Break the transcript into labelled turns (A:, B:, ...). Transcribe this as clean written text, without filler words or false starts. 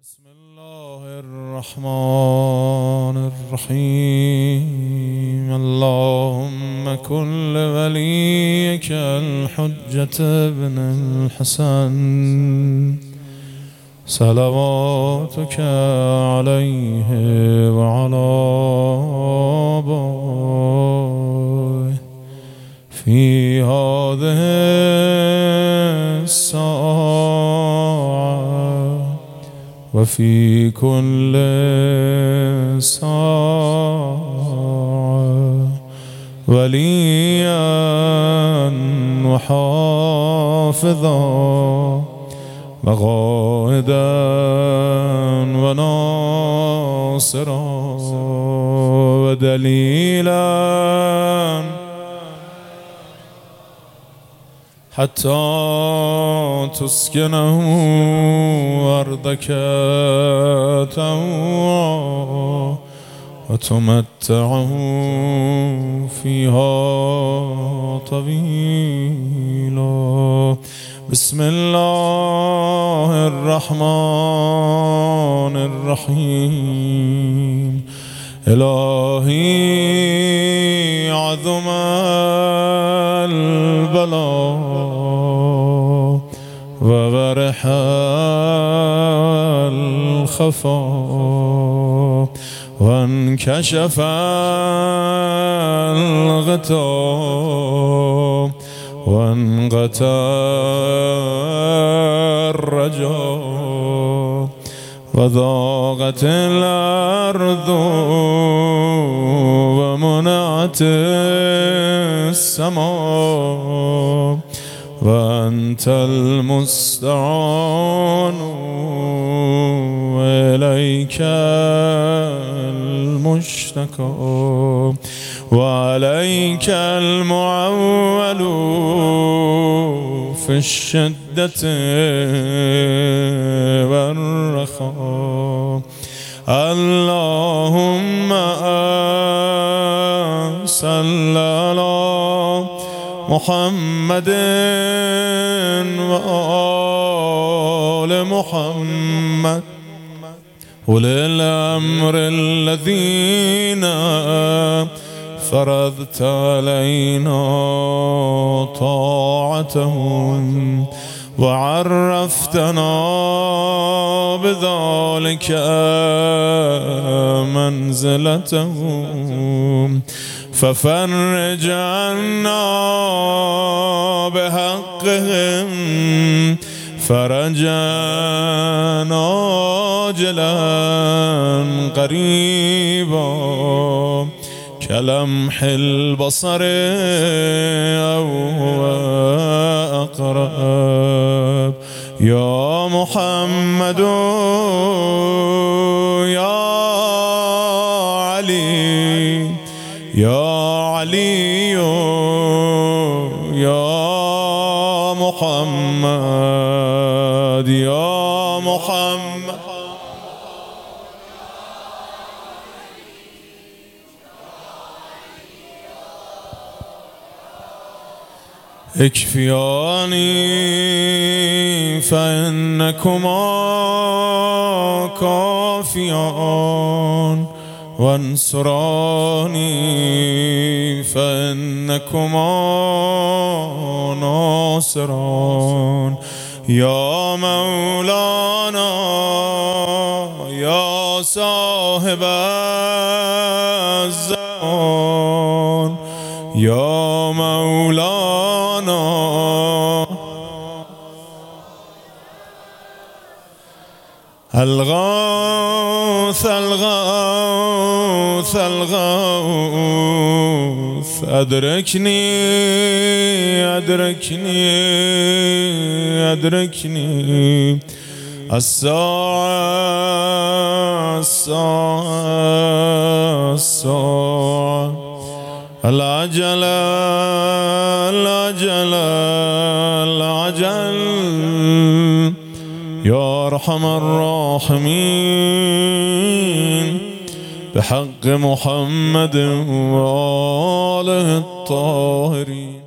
A: بسم الله الرحمن الرحيم. اللهم كن لوليك الحجة ابن الحسن صلواتك عليه وعلى آبائه في هذه الساعة وفي كل ساعة وليا وحافظا وقائدا وناصرا ودليلا حتى تسكنه أرضك طوعا وتمتعه فيها طويلا. بسم الله الرحمن الرحيم. إلهي عظم البلاء وبرح الخفاء وانكشف الغطاء وانقطع الرجاء وضاقت الأرض ومنعت السماء وأنت المستعان وإليك المشتكى وعليك المعول في الشدة والرخاء. اللهم صل على محمد وآل محمد أولي الأمر الذين فرضت علينا طاعتهم وعرفتنا بذلك منزلتهم ففرج عنا بحقهم فرجا عاجلا قريبا كلمح البصر أو هو أقرب. يا محمد يا علي يا علي يا محمد يا محمد اكفياني فإنكما كافيان وانصراني فإنكما ناصران. يا مولانا يا صاحب الزمان يا مولانا الغوث الغوث الغوث أدركني أدركني أدركني الساعة الساعة الساعة العجل العجل العجل. يا أرحم الراحمين بحق محمد وآله الطاهرين.